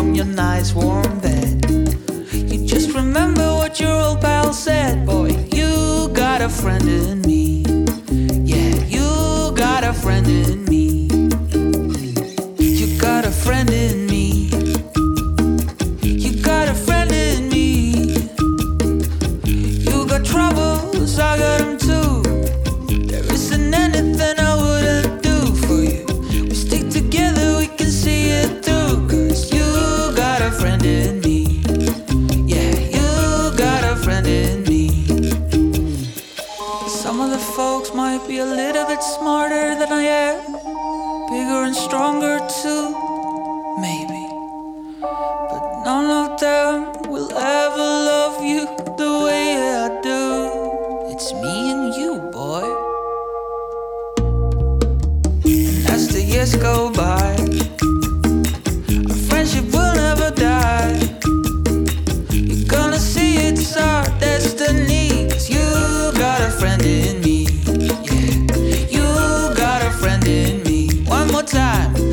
from your nice warm bed. You just remember what your old pal said. Boy, you got a friend in me. Yeah, you got a friend in me. You got a friend in me. You got a friend in me. You got troubles, I got them too. There isn't anything I wouldn't do for you. We stick together, we can see it through. Cause you got a friend in me. Yeah, you got a friend in me. Some of the folks might be a little bit smarter than I am, bigger and stronger too, maybe. But none of them will ever love you the way I do. It's me and you, boy. And as the years go by, our friendship will never die. You're gonna see it's our destiny. 'Cause you got a friend in me. Yeah, you got a friend in me. One more time.